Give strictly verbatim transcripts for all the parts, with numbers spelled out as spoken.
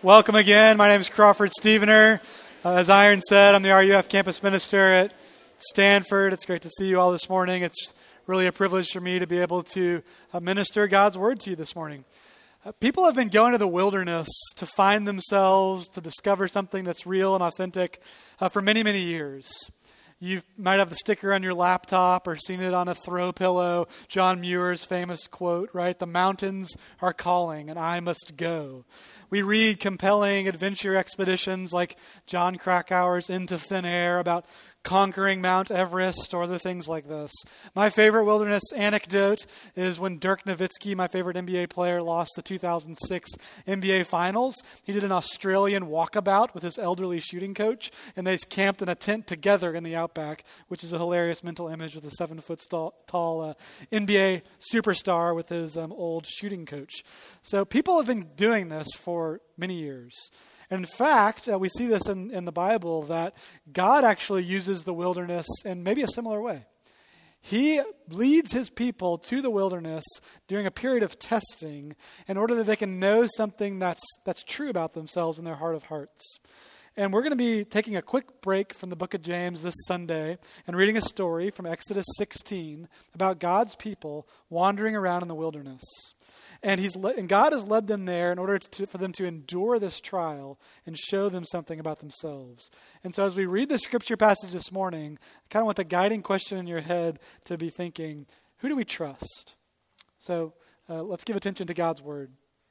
Welcome again. My name is Crawford Stevener. Uh, as Iron said, I'm the R U F campus minister at Stanford. It's great to see you all this morning. It's really a privilege for me to be able to uh, minister God's word to you this morning. Uh, people have been going to the wilderness to find themselves, to discover something that's real and authentic uh, for many, many years. You might have the sticker on your laptop or seen it on a throw pillow. John Muir's famous quote, right? The mountains are calling and I must go. We read compelling adventure expeditions like John Krakauer's Into Thin Air about conquering Mount Everest or other things like this. My favorite wilderness anecdote is when Dirk Nowitzki, my favorite N B A player, lost the two thousand six N B A Finals. He did an Australian walkabout with his elderly shooting coach, and they camped in a tent together in the outback, which is a hilarious mental image with a seven-foot tall uh, N B A superstar with his um, old shooting coach. So people have been doing this for many years. And in fact, uh, we see this in, in the Bible that God actually uses the wilderness in maybe a similar way. He leads his people to the wilderness during a period of testing in order that they can know something that's that's true about themselves in their heart of hearts. And we're going to be taking a quick break from the book of James this Sunday and reading a story from Exodus sixteen about God's people wandering around in the wilderness. And he's le- and God has led them there in order to, for them to endure this trial and show them something about themselves. And so as we read the scripture passage this morning, I kind of want the guiding question in your head to be thinking, who do we trust? So uh, let's give attention to God's word.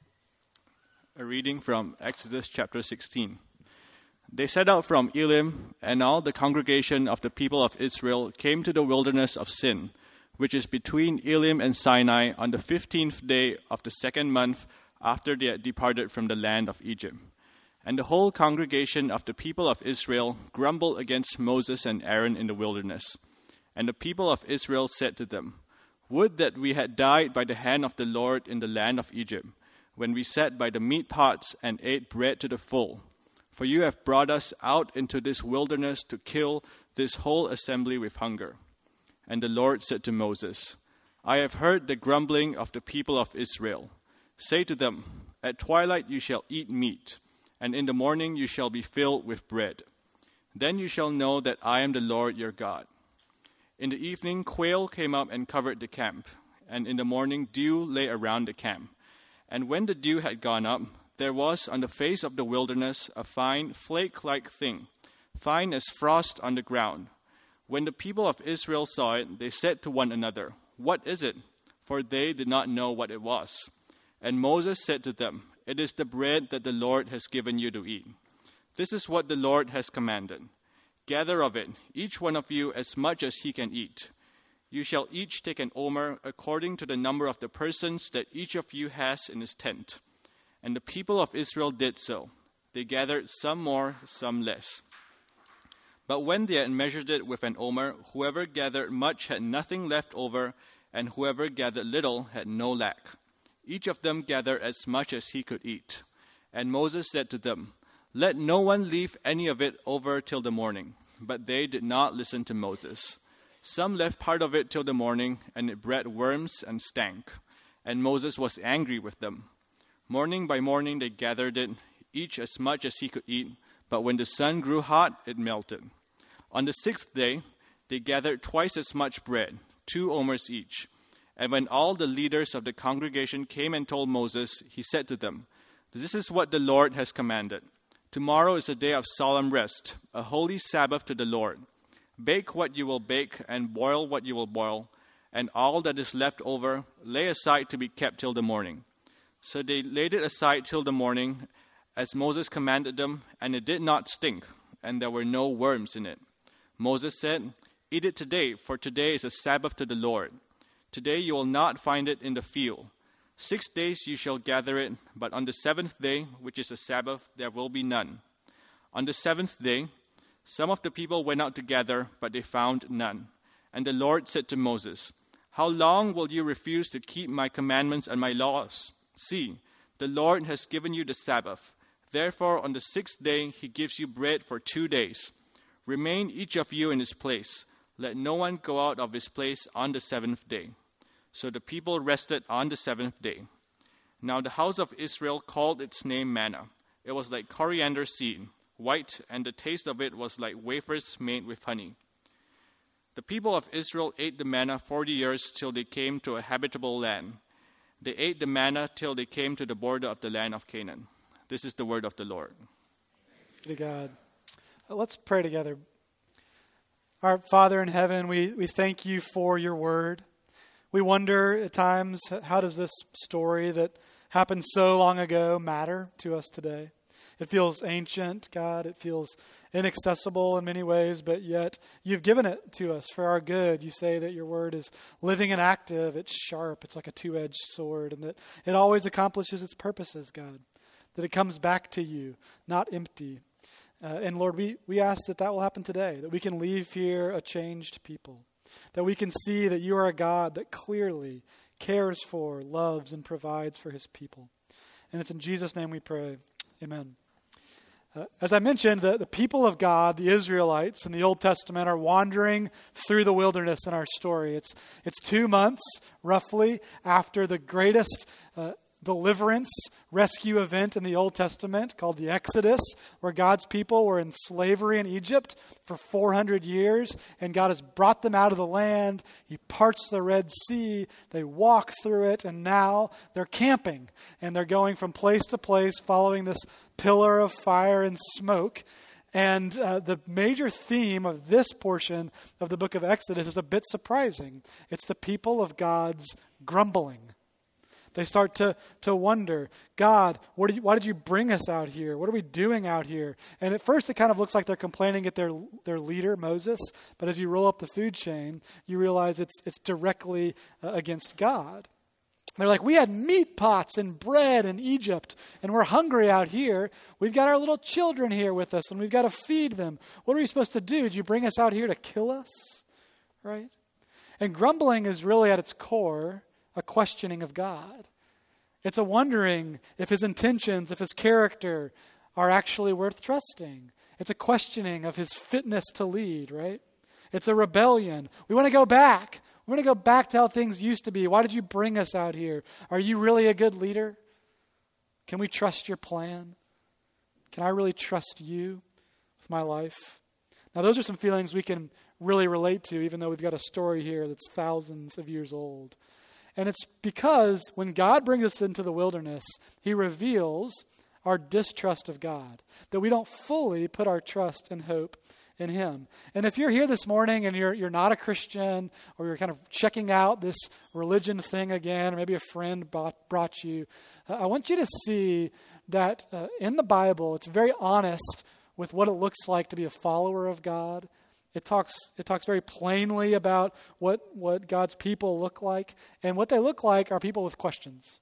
A reading from Exodus chapter sixteen. They set out from Elim, and all the congregation of the people of Israel came to the wilderness of Sin, which is between Elim and Sinai, on the fifteenth day of the second month after they had departed from the land of Egypt. And the whole congregation of the people of Israel grumbled against Moses and Aaron in the wilderness. And the people of Israel said to them, "Would that we had died by the hand of the Lord in the land of Egypt, when we sat by the meat pots and ate bread to the full. For you have brought us out into this wilderness to kill this whole assembly with hunger." And the Lord said to Moses, "I have heard the grumbling of the people of Israel. Say to them, at twilight you shall eat meat, and in the morning you shall be filled with bread. Then you shall know that I am the Lord your God." In the evening quail came up and covered the camp, and in the morning dew lay around the camp. And when the dew had gone up, there was on the face of the wilderness a fine flake-like thing, fine as frost on the ground. When the people of Israel saw it, they said to one another, "What is it?" For they did not know what it was. And Moses said to them, "It is the bread that the Lord has given you to eat. This is what the Lord has commanded. Gather of it, each one of you, as much as he can eat. You shall each take an omer according to the number of the persons that each of you has in his tent." And the people of Israel did so. They gathered some more, some less. But when they had measured it with an omer, whoever gathered much had nothing left over, and whoever gathered little had no lack. Each of them gathered as much as he could eat. And Moses said to them, "Let no one leave any of it over till the morning." But they did not listen to Moses. Some left part of it till the morning, and it bred worms and stank. And Moses was angry with them. Morning by morning they gathered it, each as much as he could eat. But when the sun grew hot, it melted. On the sixth day, they gathered twice as much bread, two omers each. And when all the leaders of the congregation came and told Moses, he said to them, "This is what the Lord has commanded. Tomorrow is a day of solemn rest, a holy Sabbath to the Lord. Bake what you will bake and boil what you will boil, and all that is left over lay aside to be kept till the morning." So they laid it aside till the morning, as Moses commanded them, and it did not stink, and there were no worms in it. Moses said, "Eat it today, for today is a Sabbath to the Lord. Today you will not find it in the field. Six days you shall gather it, but on the seventh day, which is a Sabbath, there will be none." On the seventh day, some of the people went out to gather, but they found none. And the Lord said to Moses, "How long will you refuse to keep my commandments and my laws? See, the Lord has given you the Sabbath. Therefore, on the sixth day, he gives you bread for two days. Remain each of you in his place. Let no one go out of his place on the seventh day." So the people rested on the seventh day. Now the house of Israel called its name manna. It was like coriander seed, white, and the taste of it was like wafers made with honey. The people of Israel ate the manna forty years till they came to a habitable land. They ate the manna till they came to the border of the land of Canaan. This is the word of the Lord. To God. Let's pray together. Our Father in heaven, we, we thank you for your word. We wonder at times, how does this story that happened so long ago matter to us today? It feels ancient, God. It feels inaccessible in many ways, but yet you've given it to us for our good. You say that your word is living and active. It's sharp. It's like a two-edged sword, and that it always accomplishes its purposes, God, that it comes back to you, not empty. Uh, and Lord, we, we ask that that will happen today, that we can leave here a changed people, that we can see that you are a God that clearly cares for, loves, and provides for his people. And it's in Jesus' name we pray. Amen. Uh, as I mentioned, the, the people of God, the Israelites in the Old Testament, are wandering through the wilderness in our story. It's it's two months, roughly, after the greatest uh, deliverance, rescue event in the Old Testament called the Exodus, where God's people were in slavery in Egypt for four hundred years, and God has brought them out of the land. He parts the Red Sea. They walk through it, and now they're camping, and they're going from place to place following this pillar of fire and smoke. And uh, the major theme of this portion of the book of Exodus is a bit surprising. It's the people of God's grumbling. They start to, to wonder, God, what did you, why did you bring us out here? What are we doing out here? And at first it kind of looks like they're complaining at their their leader, Moses. But as you roll up the food chain, you realize it's it's directly uh, against God. They're like, we had meat pots and bread in Egypt, and we're hungry out here. We've got our little children here with us, and we've got to feed them. What are we supposed to do? Did you bring us out here to kill us? Right? And grumbling is really at its core a questioning of God. It's a wondering if his intentions, if his character are actually worth trusting. It's a questioning of his fitness to lead, right? It's a rebellion. We want to go back. We want to go back to how things used to be. Why did you bring us out here? Are you really a good leader? Can we trust your plan? Can I really trust you with my life? Now, those are some feelings we can really relate to, even though we've got a story here that's thousands of years old. And it's because when God brings us into the wilderness, he reveals our distrust of God, that we don't fully put our trust and hope in him. And if you're here this morning and you're you're not a Christian, or you're kind of checking out this religion thing again, or maybe a friend brought, brought you, uh, I want you to see that uh, in the Bible, it's very honest with what it looks like to be a follower of God. It talks it talks very plainly about what, what God's people look like. And what they look like are people with questions,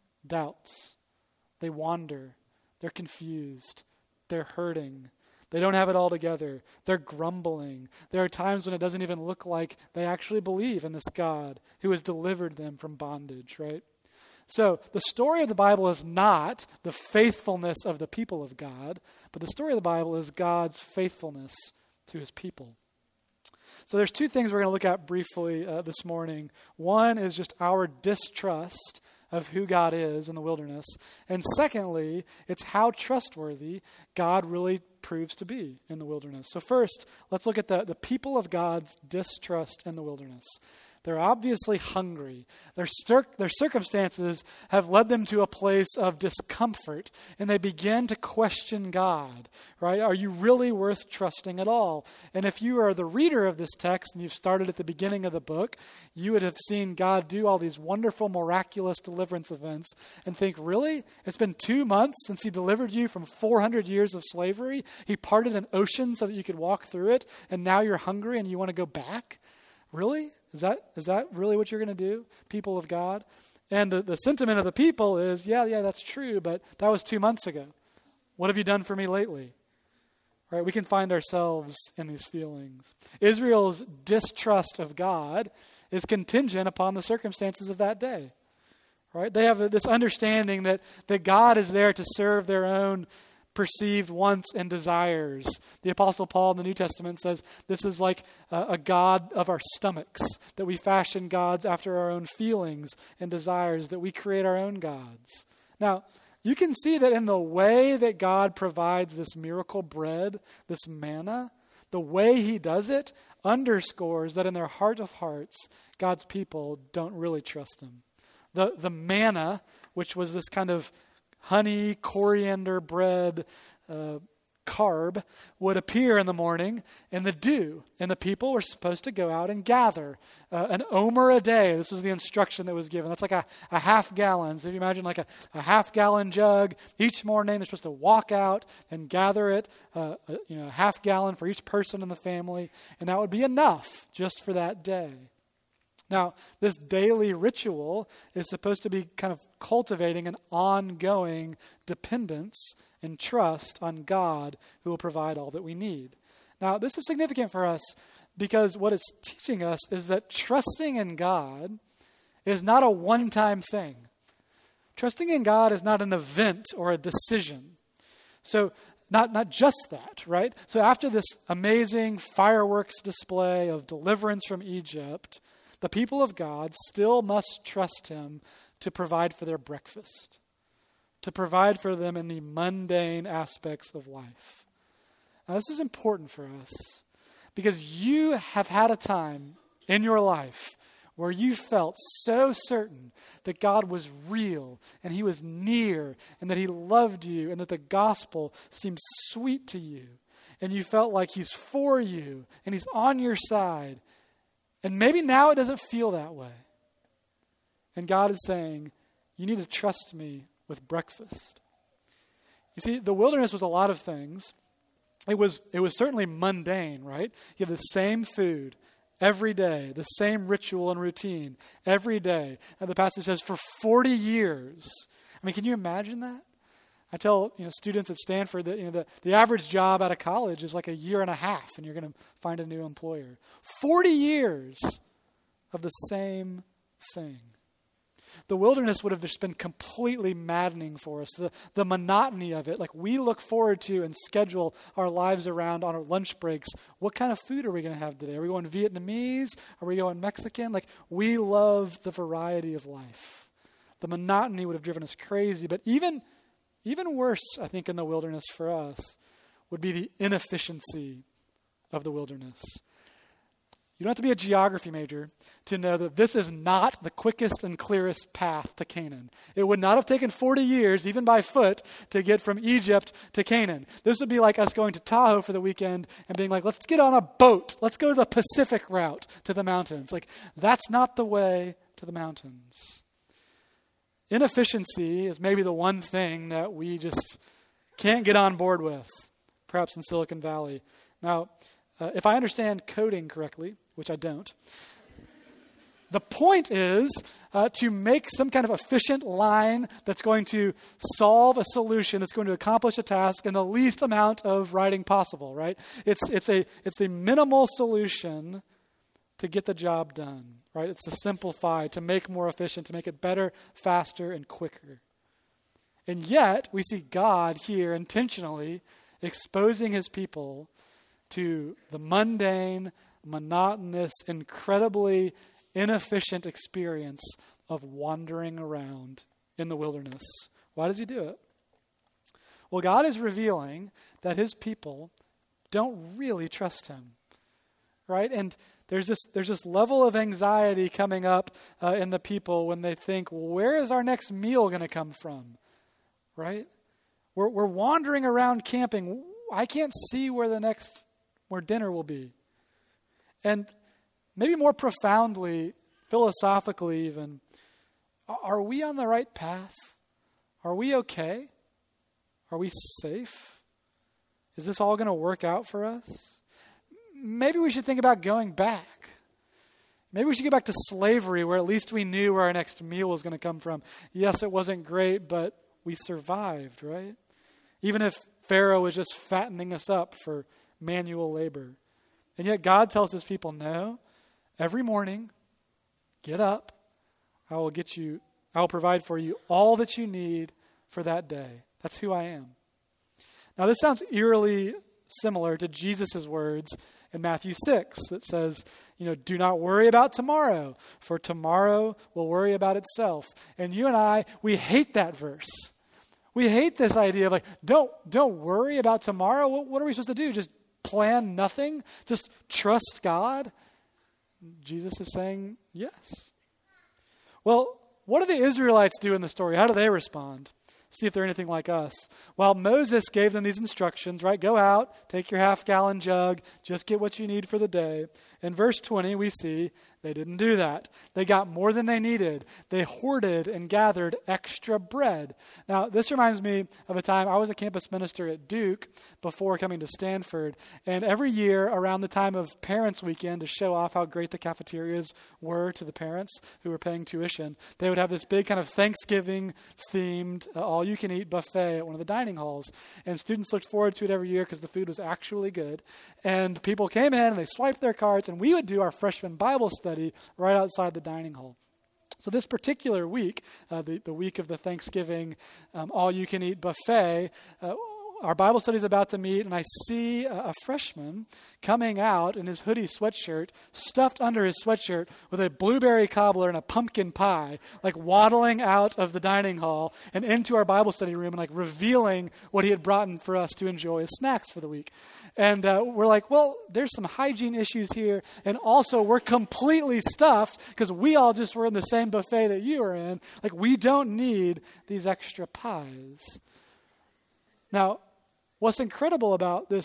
doubts. They wander. They're confused. They're hurting. They don't have it all together. They're grumbling. There are times when it doesn't even look like they actually believe in this God who has delivered them from bondage, right? So the story of the Bible is not the faithfulness of the people of God, but the story of the Bible is God's faithfulness to his people. So there's two things we're going to look at briefly uh, this morning. One is just our distrust of who God is in the wilderness. And secondly, it's how trustworthy God really proves to be in the wilderness. So first, let's look at the, the people of God's distrust in the wilderness. They're obviously hungry. Their, cir- their circumstances have led them to a place of discomfort, and they begin to question God, right? Are you really worth trusting at all? And if you are the reader of this text and you've started at the beginning of the book, you would have seen God do all these wonderful, miraculous deliverance events and think, really? It's been two months since he delivered you from four hundred years of slavery? He parted an ocean so that you could walk through it, and now you're hungry and you want to go back? Really? Is that is that really what you're going to do, people of God? And the, the sentiment of the people is, yeah, yeah, that's true, but that was two months ago. What have you done for me lately? Right? We can find ourselves in these feelings. Israel's distrust of God is contingent upon the circumstances of that day. Right? They have this understanding that, that God is there to serve their own perceived wants and desires. The Apostle Paul in the New Testament says this is like a, a God of our stomachs, that we fashion gods after our own feelings and desires, that we create our own gods. Now, you can see that in the way that God provides this miracle bread, this manna, the way he does it underscores that in their heart of hearts, God's people don't really trust him. The, the manna, which was this kind of honey, coriander bread, uh, carb, would appear in the morning in the dew, and the people were supposed to go out and gather uh, an omer a day. This was the instruction that was given. That's like a, a half gallon. So if you imagine like a, a half gallon jug, each morning they're supposed to walk out and gather it, uh, a, you know, a half gallon for each person in the family, and that would be enough just for that day. Now, this daily ritual is supposed to be kind of cultivating an ongoing dependence and trust on God who will provide all that we need. Now, this is significant for us because what it's teaching us is that trusting in God is not a one-time thing. Trusting in God is not an event or a decision. So, not, not just that, right? So after this amazing fireworks display of deliverance from Egypt, the people of God still must trust him to provide for their breakfast, to provide for them in the mundane aspects of life. Now, this is important for us because you have had a time in your life where you felt so certain that God was real and he was near and that he loved you and that the gospel seemed sweet to you. And you felt like he's for you and he's on your side. And maybe now it doesn't feel that way. And God is saying, you need to trust me with breakfast. You see, the wilderness was a lot of things. It was, it was certainly mundane, right? You have the same food every day, the same ritual and routine every day. And the passage says for forty years. I mean, can you imagine that? I tell you know students at Stanford that you know the, the average job out of college is like a year and a half, and you're going to find a new employer. Forty years of the same thing. The wilderness would have just been completely maddening for us. The, the monotony of it, like we look forward to and schedule our lives around on our lunch breaks. What kind of food are we going to have today? Are we going Vietnamese? Are we going Mexican? Like we love the variety of life. The monotony would have driven us crazy, but even Even worse, I think, in the wilderness for us would be the inefficiency of the wilderness. You don't have to be a geography major to know that this is not the quickest and clearest path to Canaan. It would not have taken forty years, even by foot, to get from Egypt to Canaan. This would be like us going to Tahoe for the weekend and being like, let's get on a boat. Let's go to the Pacific route to the mountains. Like, that's not the way to the mountains. Inefficiency is maybe the one thing that we just can't get on board with, perhaps in Silicon Valley. Now, uh, if I understand coding correctly, which I don't, the point is uh, to make some kind of efficient line that's going to solve a solution, that's going to accomplish a task in the least amount of writing possible, right? It's it's a it's the minimal solution to get the job done, right? It's to simplify, to make more efficient, to make it better, faster, and quicker. And yet, we see God here intentionally exposing his people to the mundane, monotonous, incredibly inefficient experience of wandering around in the wilderness. Why does he do it? Well, God is revealing that his people don't really trust him, right? And There's this there's this level of anxiety coming up uh, in the people when they think, well, where is our next meal going to come from? Right? We're we're wandering around camping. I can't see where the next where dinner will be. And maybe more profoundly, philosophically even, are we on the right path? Are we okay? Are we safe? Is this all going to work out for us? Maybe we should think about going back. Maybe we should get back to slavery where at least we knew where our next meal was going to come from. Yes, it wasn't great, but we survived, right? Even if Pharaoh was just fattening us up for manual labor. And yet God tells his people, no, every morning, get up. I will get you, I will provide for you all that you need for that day. That's who I am. Now this sounds eerily similar to Jesus' words in Matthew six that says, you know, do not worry about tomorrow, for tomorrow will worry about itself. And you and I, we hate that verse. We hate this idea of like, don't, don't worry about tomorrow. What, what are we supposed to do? Just plan nothing? Just trust God? Jesus is saying yes. Well, what do the Israelites do in the story? How do they respond? See if they're anything like us. Well, Moses gave them these instructions, right? Go out, take your half-gallon jug, just get what you need for the day. In verse twenty, we see they didn't do that. They got more than they needed. They hoarded and gathered extra bread. Now, this reminds me of a time I was a campus minister at Duke before coming to Stanford. And every year around the time of Parents Weekend, to show off how great the cafeterias were to the parents who were paying tuition, they would have this big kind of Thanksgiving-themed uh, all-you-can-eat buffet at one of the dining halls. And students looked forward to it every year because the food was actually good. And people came in and they swiped their cards, and we would do our freshman Bible study right outside the dining hall. So this particular week, uh, the, the week of the Thanksgiving um, all-you-can-eat buffet, uh, our Bible study is about to meet, and I see a, a freshman coming out in his hoodie sweatshirt, stuffed under his sweatshirt with a blueberry cobbler and a pumpkin pie, like waddling out of the dining hall and into our Bible study room and like revealing what he had brought in for us to enjoy as snacks for the week. And uh, we're like, well, there's some hygiene issues here, and also we're completely stuffed because we all just were in the same buffet that you were in. Like, we don't need these extra pies. Now, what's incredible about this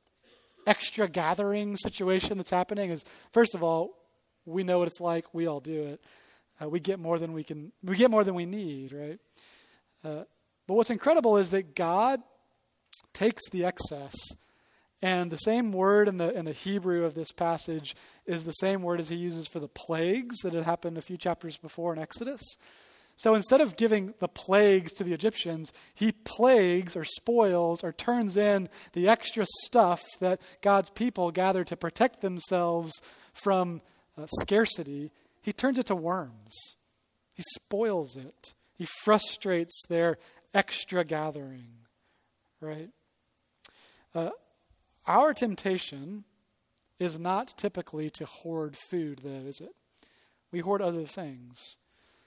extra gathering situation that's happening is, first of all, we know what it's like. We all do it. Uh, we get more than we can. We get more than we need, right? Uh, but what's incredible is that God takes the excess, and the same word in the in the Hebrew of this passage is the same word as he uses for the plagues that had happened a few chapters before in Exodus. So instead of giving the plagues to the Egyptians, he plagues or spoils or turns in the extra stuff that God's people gather to protect themselves from uh, scarcity. He turns it to worms. He spoils it. He frustrates their extra gathering, right? Uh, our temptation is not typically to hoard food, though, is it? We hoard other things.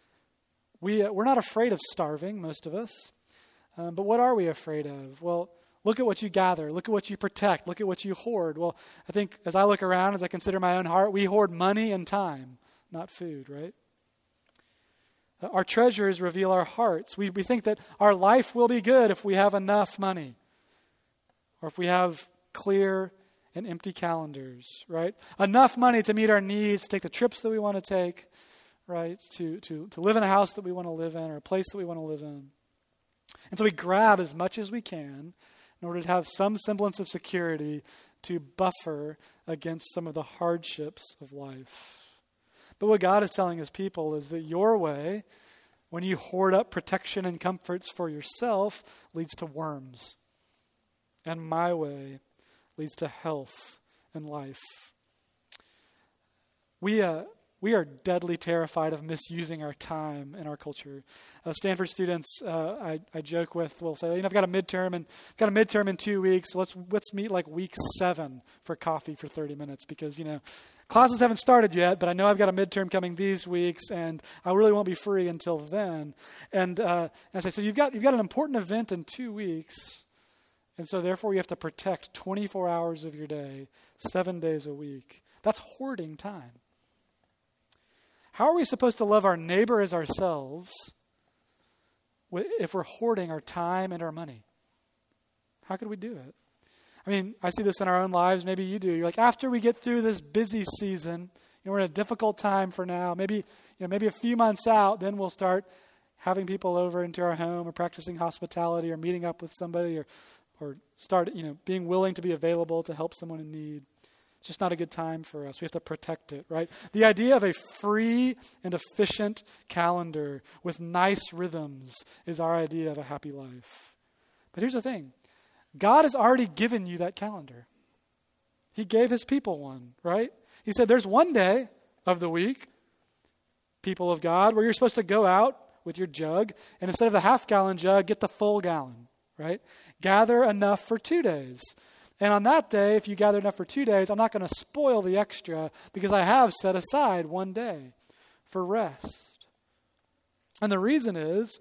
We, uh, we're not afraid of starving, most of us. Um, but what are we afraid of? Well, look at what you gather. Look at what you protect. Look at what you hoard. Well, I think as I look around, as I consider my own heart, we hoard money and time, not food, right? Uh, our treasures reveal our hearts. We, we think that our life will be good if we have enough money, or if we have clear and empty calendars, right? Enough money to meet our needs, to take the trips that we want to take, right, to, to, to live in a house that we want to live in or a place that we want to live in. And so we grab as much as we can in order to have some semblance of security to buffer against some of the hardships of life. But what God is telling his people is that your way, when you hoard up protection and comforts for yourself, leads to worms. And my way leads to health and life. We, uh, We are deadly terrified of misusing our time in our culture. Uh, Stanford students, uh, I, I joke with, will say, you know, I've got a midterm and got a midterm in two weeks. So let's let's meet like week seven for coffee for thirty minutes because you know classes haven't started yet, but I know I've got a midterm coming these weeks, and I really won't be free until then. And, uh, and I say, so you've got you've got an important event in two weeks, and so therefore you have to protect twenty-four hours of your day, seven days a week. That's hoarding time. How are we supposed to love our neighbor as ourselves if we're hoarding our time and our money? How could we do it? I mean, I see this in our own lives. Maybe you do. You're like, after we get through this busy season, you know, we're in a difficult time for now. Maybe, you know, maybe a few months out, then we'll start having people over into our home or practicing hospitality or meeting up with somebody or, or start, you know, being willing to be available to help someone in need. It's just not a good time for us. We have to protect it, right? The idea of a free and efficient calendar with nice rhythms is our idea of a happy life. But here's the thing. God has already given you that calendar. He gave his people one, right? He said there's one day of the week, people of God, where you're supposed to go out with your jug, and instead of the half-gallon jug, get the full gallon, right? Gather enough for two days. And on that day, if you gather enough for two days, I'm not going to spoil the extra because I have set aside one day for rest. And the reason is,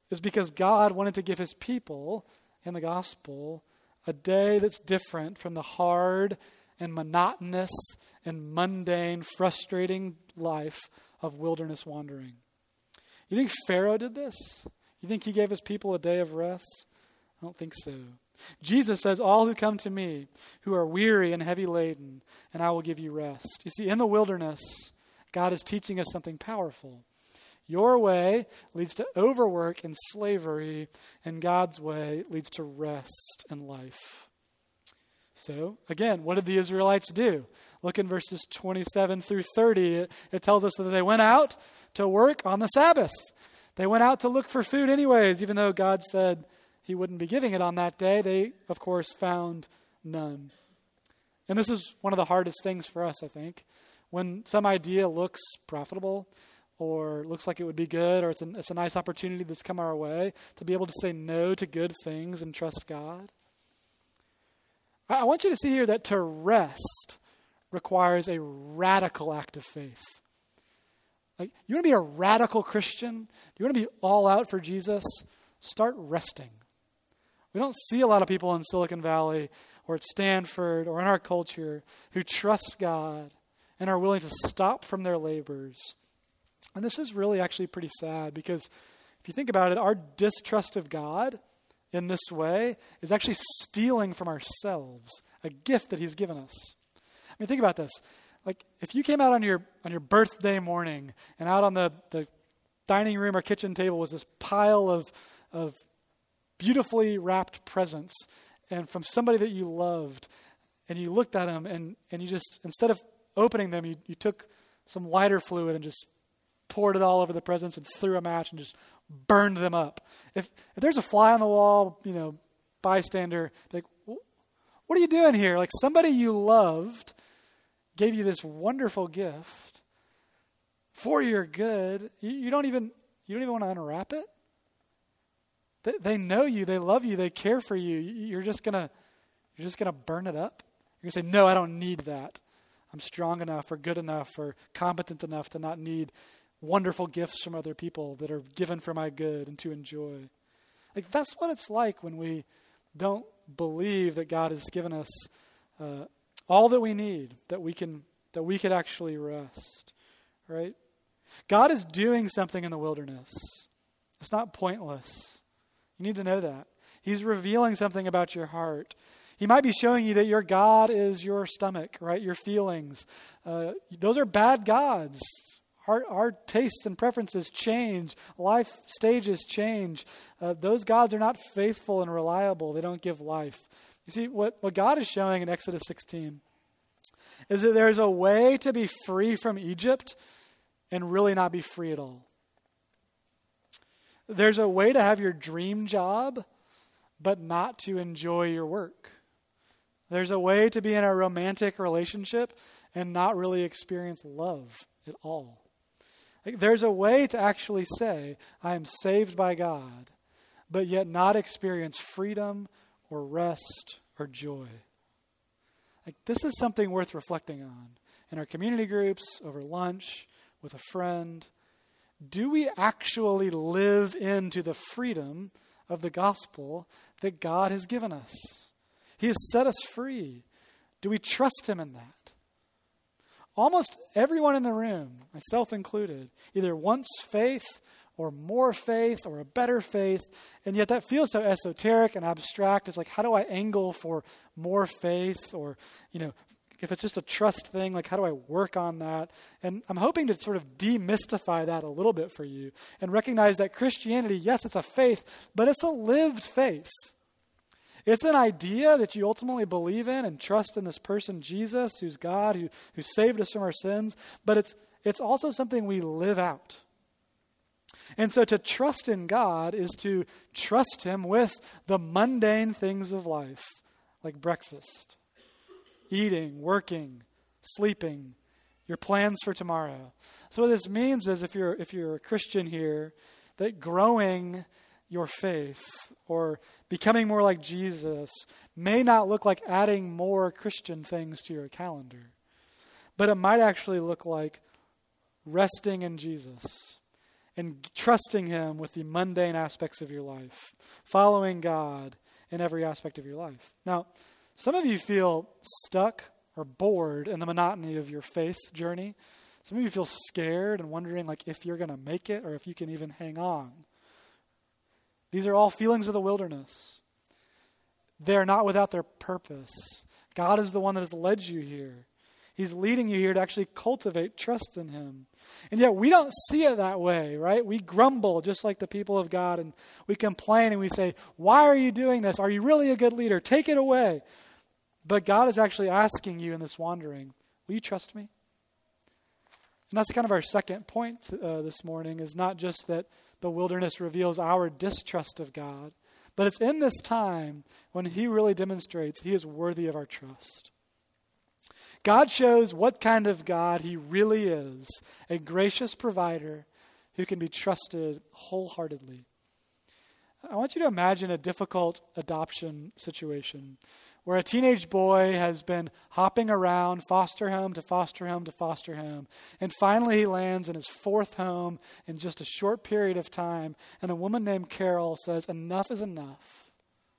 is because God wanted to give his people in the gospel a day that's different from the hard and monotonous and mundane, frustrating life of wilderness wandering. You think Pharaoh did this? You think he gave his people a day of rest? I don't think so. Jesus says, all who come to me, who are weary and heavy laden, and I will give you rest. You see, in the wilderness, God is teaching us something powerful. Your way leads to overwork and slavery, and God's way leads to rest and life. So, again, what did the Israelites do? Look in verses twenty-seven through thirty. It, it tells us that they went out to work on the Sabbath. They went out to look for food anyways, even though God said he wouldn't be giving it on that day. They, of course, found none. And this is one of the hardest things for us, I think. When some idea looks profitable or looks like it would be good, or it's a, it's a nice opportunity that's come our way, to be able to say no to good things and trust God. I, I want you to see here that to rest requires a radical act of faith. Like, you want to be a radical Christian? Do you want to be all out for Jesus? Start resting. We don't see a lot of people in Silicon Valley or at Stanford or in our culture who trust God and are willing to stop from their labors. And this is really actually pretty sad, because if you think about it, our distrust of God in this way is actually stealing from ourselves a gift that he's given us. I mean, think about this. Like, if you came out on your on your birthday morning and out on the, the dining room or kitchen table was this pile of of beautifully wrapped presents, and from somebody that you loved, and you looked at them and, and you just, instead of opening them, you, you took some lighter fluid and just poured it all over the presents and threw a match and just burned them up. If, if there's a fly on the wall, you know, bystander, like, what are you doing here? Like, somebody you loved gave you this wonderful gift for your good. You, you don't even you don't even want to unwrap it. They, they know you, they love you, they care for you. You're just gonna you're just gonna burn it up. You're gonna say, no, I don't need that. I'm strong enough or good enough or competent enough to not need wonderful gifts from other people that are given for my good and to enjoy. Like, that's what it's like when we don't believe that God has given us uh, all that we need, that we can that we could actually rest, right? God is doing something in the wilderness. It's not pointless. You need to know that. He's revealing something about your heart. He might be showing you that your God is your stomach, right? Your feelings. Uh, those are bad gods. Our, our tastes and preferences change. Life stages change. Uh, those gods are not faithful and reliable. They don't give life. You see, what, what God is showing in Exodus sixteen is that there's a way to be free from Egypt and really not be free at all. There's a way to have your dream job, but not to enjoy your work. There's a way to be in a romantic relationship and not really experience love at all. Like, there's a way to actually say, I am saved by God, but yet not experience freedom or rest or joy. Like, this is something worth reflecting on in our community groups, over lunch, with a friend. Do we actually live into the freedom of the gospel that God has given us? He has set us free. Do we trust him in that? Almost everyone in the room, myself included, either wants faith or more faith or a better faith, and yet that feels so esoteric and abstract. It's like, how do I angle for more faith? Or, you know, if it's just a trust thing, like, how do I work on that? And I'm hoping to sort of demystify that a little bit for you and recognize that Christianity, yes, it's a faith, but it's a lived faith. It's an idea that you ultimately believe in and trust in this person, Jesus, who's God, who, who saved us from our sins, but it's it's also something we live out. And so to trust in God is to trust him with the mundane things of life, like breakfast, eating, working, sleeping, your plans for tomorrow. So what this means is, if you're if you're a Christian here, that growing your faith or becoming more like Jesus may not look like adding more Christian things to your calendar, but it might actually look like resting in Jesus and trusting him with the mundane aspects of your life, following God in every aspect of your life. Now, some of you feel stuck or bored in the monotony of your faith journey. Some of you feel scared and wondering like if you're going to make it or if you can even hang on. These are all feelings of the wilderness. They are not without their purpose. God is the one that has led you here. He's leading you here to actually cultivate trust in him. And yet we don't see it that way, right? We grumble just like the people of God, and we complain and we say, why are you doing this? Are you really a good leader? Take it away. But God is actually asking you in this wandering, will you trust me? And that's kind of our second point uh, this morning, is not just that the wilderness reveals our distrust of God, but it's in this time when he really demonstrates he is worthy of our trust. God shows what kind of God he really is, a gracious provider who can be trusted wholeheartedly. I want you to imagine a difficult adoption situation where a teenage boy has been hopping around foster home to foster home to foster home, and finally he lands in his fourth home in just a short period of time, and a woman named Carol says, enough is enough.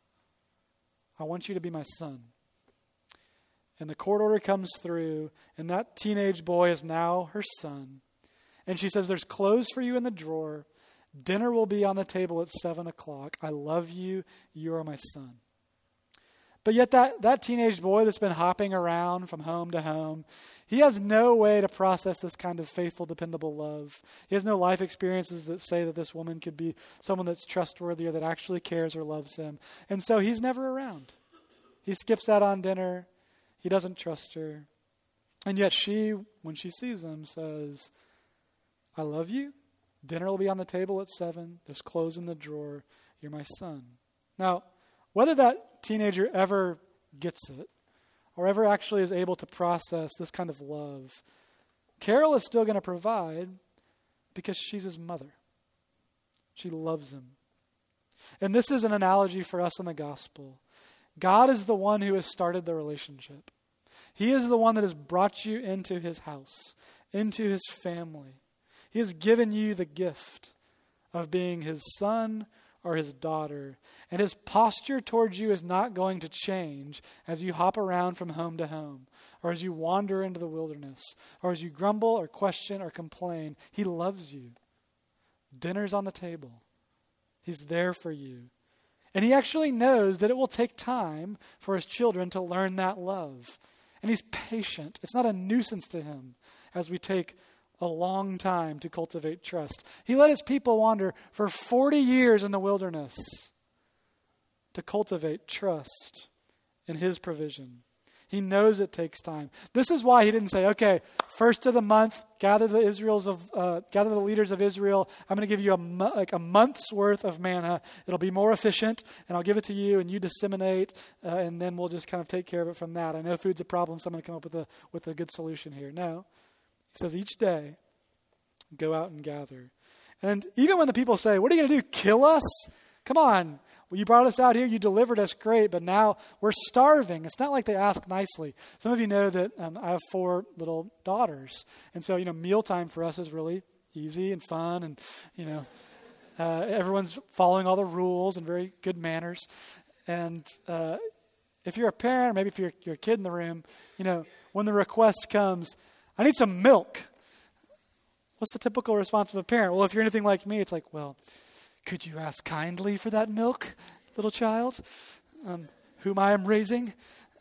I want you to be my son. And the court order comes through, and that teenage boy is now her son. And she says, there's clothes for you in the drawer. Dinner will be on the table at seven o'clock. I love you. You are my son. But yet that, that teenage boy that's been hopping around from home to home, he has no way to process this kind of faithful, dependable love. He has no life experiences that say that this woman could be someone that's trustworthy or that actually cares or loves him. And so he's never around. He skips out on dinner. He doesn't trust her. And yet she, when she sees him, says, I love you. Dinner will be on the table at seven. There's clothes in the drawer. You're my son. Now, whether that teenager ever gets it or ever actually is able to process this kind of love, Carol is still going to provide because she's his mother. She loves him. And this is an analogy for us in the gospel. God is the one who has started the relationship. He is the one that has brought you into his house, into his family. He has given you the gift of being his son or his daughter. And his posture towards you is not going to change as you hop around from home to home, or as you wander into the wilderness, or as you grumble or question or complain. He loves you. Dinner's on the table. He's there for you. And he actually knows that it will take time for his children to learn that love. And he's patient. It's not a nuisance to him as we take a long time to cultivate trust. He let his people wander for forty years in the wilderness to cultivate trust in his provision. He knows it takes time. This is why he didn't say, okay, first of the month, gather the Israel's of uh, gather the leaders of Israel. I'm going to give you a mo- like a month's worth of manna. It'll be more efficient, and I'll give it to you, and you disseminate, uh, and then we'll just kind of take care of it from that. I know food's a problem, so I'm going to come up with a with a good solution here. No. He says each day, go out and gather. And even when the people say, what are you going to do, kill us? Come on. Well, you brought us out here, you delivered us, great, but now we're starving. It's not like they ask nicely. Some of you know that um, I have four little daughters. And so, you know, mealtime for us is really easy and fun. And, you know, uh, everyone's following all the rules and very good manners. And uh, if you're a parent, or maybe if you're, you're a kid in the room, you know, when the request comes, I need some milk. What's the typical response of a parent? Well, if you're anything like me, it's like, well, could you ask kindly for that milk, little child, um, whom I am raising?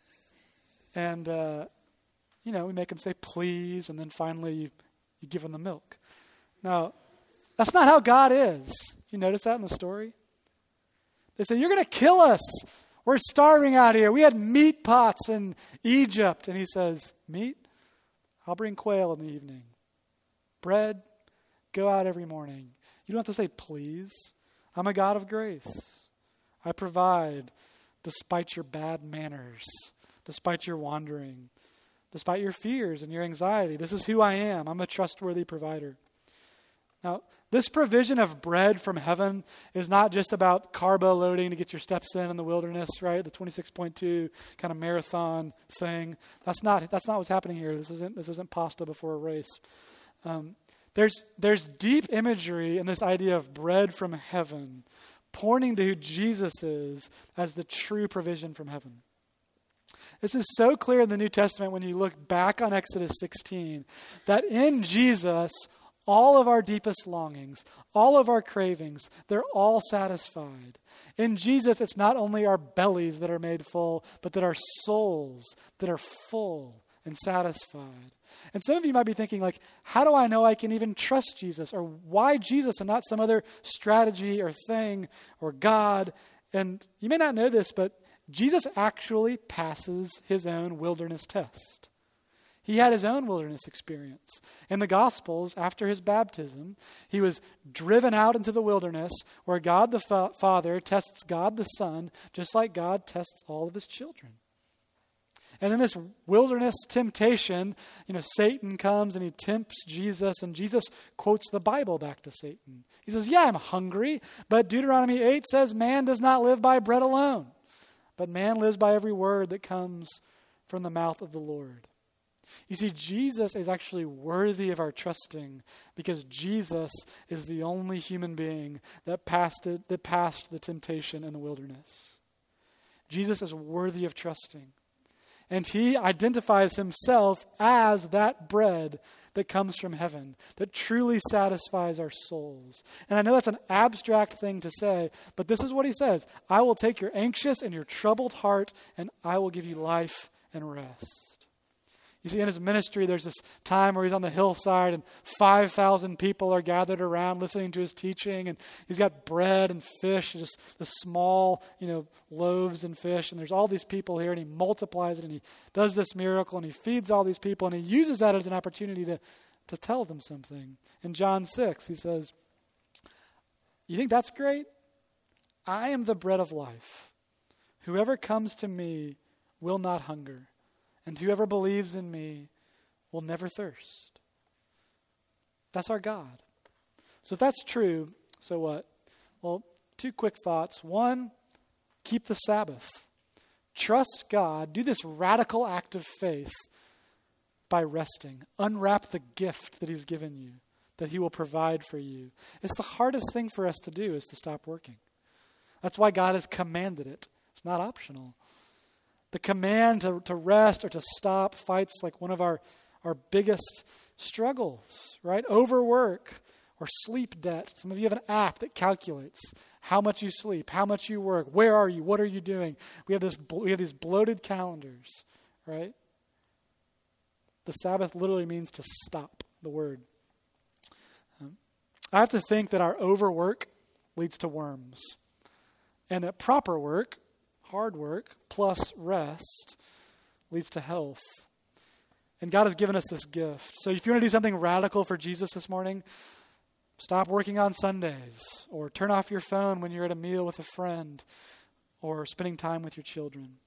And, uh, you know, we make them say, please, and then finally you, you give them the milk. Now, that's not how God is. You notice that in the story? They say, you're going to kill us. We're starving out here. We had meat pots in Egypt. And he says, meat? I'll bring quail in the evening. Bread, go out every morning. You don't have to say, please. I'm a God of grace. I provide despite your bad manners, despite your wandering, despite your fears and your anxiety. This is who I am. I'm a trustworthy provider. Now, this provision of bread from heaven is not just about carbo loading to get your steps in in the wilderness, right? The twenty-six point two kind of marathon thing. That's not that's not what's happening here. This isn't this isn't pasta before a race. Um, There's, there's deep imagery in this idea of bread from heaven, pointing to who Jesus is as the true provision from heaven. This is so clear in the New Testament when you look back on Exodus sixteen, that in Jesus, all of our deepest longings, all of our cravings, they're all satisfied. In Jesus, it's not only our bellies that are made full, but that our souls that are full and satisfied. And some of you might be thinking, like, how do I know I can even trust Jesus? Or why Jesus and not some other strategy or thing or God? And you may not know this, but Jesus actually passes his own wilderness test. He had his own wilderness experience. In the Gospels, after his baptism, he was driven out into the wilderness where God the fa- Father tests God the Son, just like God tests all of his children. And in this wilderness temptation, you know, Satan comes and he tempts Jesus, and Jesus quotes the Bible back to Satan. He says, yeah, I'm hungry, but Deuteronomy eight says man does not live by bread alone, but man lives by every word that comes from the mouth of the Lord. You see, Jesus is actually worthy of our trusting because Jesus is the only human being that passed it, that passed the temptation in the wilderness. Jesus is worthy of trusting. And he identifies himself as that bread that comes from heaven, that truly satisfies our souls. And I know that's an abstract thing to say, but this is what he says. I will take your anxious and your troubled heart, and I will give you life and rest. You see, in his ministry, there's this time where he's on the hillside and five thousand people are gathered around listening to his teaching. And he's got bread and fish, just the small, you know, loaves and fish. And there's all these people here, and he multiplies it, and he does this miracle, and he feeds all these people. And he uses that as an opportunity to, to tell them something. In John six, he says, you think that's great? I am the bread of life. Whoever comes to me will not hunger. And whoever believes in me will never thirst. That's our God. So if that's true, so what? Well, two quick thoughts. One, keep the Sabbath. Trust God. Do this radical act of faith by resting. Unwrap the gift that he's given you, that he will provide for you. It's the hardest thing for us to do is to stop working. That's why God has commanded it. It's not optional. The command to, to rest or to stop fights like one of our, our biggest struggles, right? Overwork or sleep debt. Some of you have an app that calculates how much you sleep, how much you work, where are you, what are you doing? We have this we have these bloated calendars, right? The Sabbath literally means to stop, the word. Um, I have to think that our overwork leads to worms, and that proper work, hard work plus rest leads to health. And God has given us this gift. So if you want to do something radical for Jesus this morning, stop working on Sundays, or turn off your phone when you're at a meal with a friend, or spending time with your children.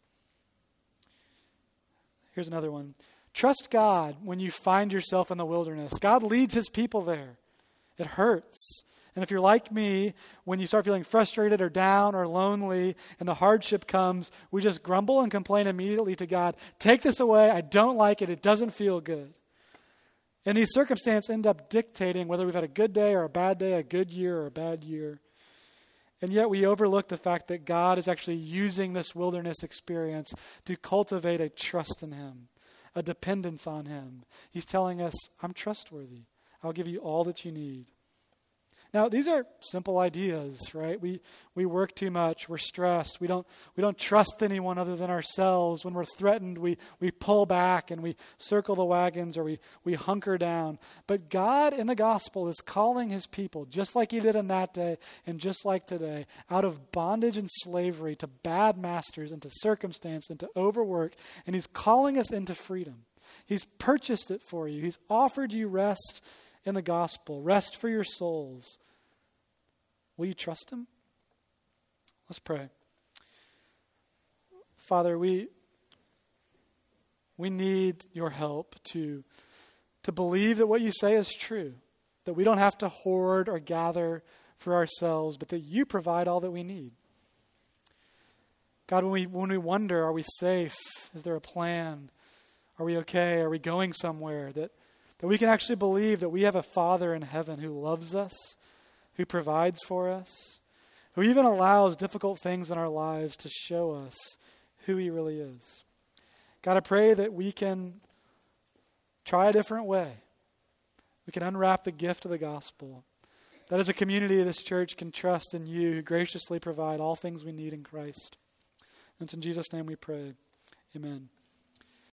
Here's another one. Trust God when you find yourself in the wilderness. God leads his people there. It hurts. And if you're like me, when you start feeling frustrated or down or lonely and the hardship comes, we just grumble and complain immediately to God. Take this away. I don't like it. It doesn't feel good. And these circumstances end up dictating whether we've had a good day or a bad day, a good year or a bad year. And yet we overlook the fact that God is actually using this wilderness experience to cultivate a trust in him, a dependence on him. He's telling us, I'm trustworthy. I'll give you all that you need. Now, these are simple ideas, right? We we work too much. We're stressed. We don't we don't trust anyone other than ourselves. When we're threatened, we we pull back and we circle the wagons, or we, we hunker down. But God in the gospel is calling his people, just like he did in that day and just like today, out of bondage and slavery to bad masters, into circumstance, into overwork. And he's calling us into freedom. He's purchased it for you. He's offered you rest in the gospel, rest for your souls. Will you trust him? Let's pray. Father, we we need your help to, to believe that what you say is true, that we don't have to hoard or gather for ourselves, but that you provide all that we need. God, when we when we wonder, are we safe? Is there a plan? Are we okay? Are we going somewhere? That That we can actually believe that we have a Father in heaven who loves us, who provides for us, who even allows difficult things in our lives to show us who he really is. God, I pray that we can try a different way. We can unwrap the gift of the gospel. That as a community of this church can trust in you who graciously provide all things we need in Christ. And it's in Jesus' name we pray. Amen.